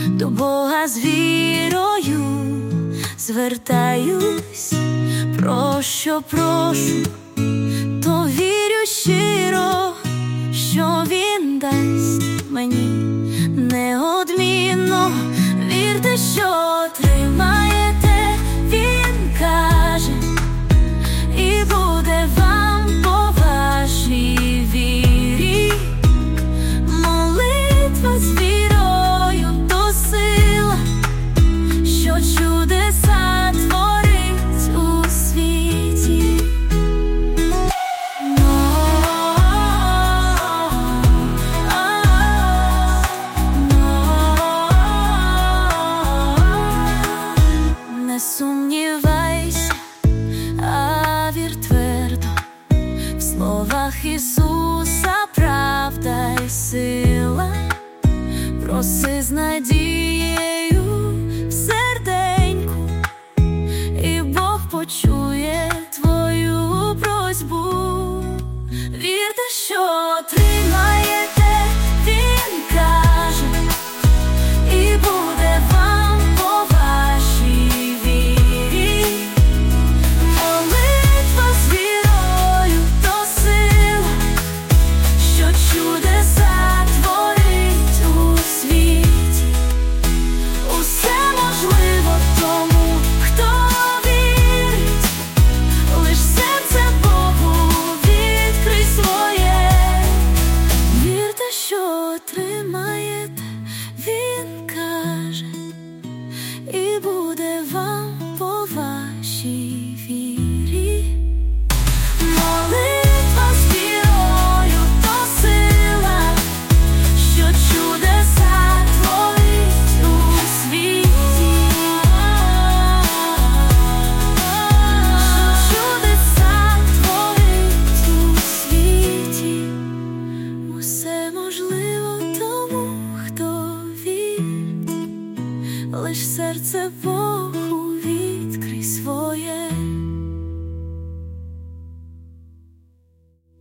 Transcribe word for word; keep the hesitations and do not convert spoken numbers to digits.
до Бога з вірою звертаюсь, про що прошу, то вірю щиро, що Він дасть мені неодмінно. Вірте, що отримаєте, Він каже, і буде вам по вашій вірі. Молитва з вірою — то сила, що чудеса творить у світі. Не сумнівайся, а вір твердо в словах Ісуса, правда й сила. Проси з надією в серденьку, і Бог почує твою просьбу. Вірте, що отримаєте, Він каже, і буде вам по вашій вірі. Молитва з вірою — то сила, що чудеса творить у світі. Усе можливо тому, хто вірить, лиш серце Богу відкрий своє. Вірте, що отримаєте, Він каже, і буде вам по вашій вірі. Молитва з вірою — то сила, що чудеса творить у світі. Що чудеса творить у світі. Усе можливо тому, хто вірить, лиш серце Бога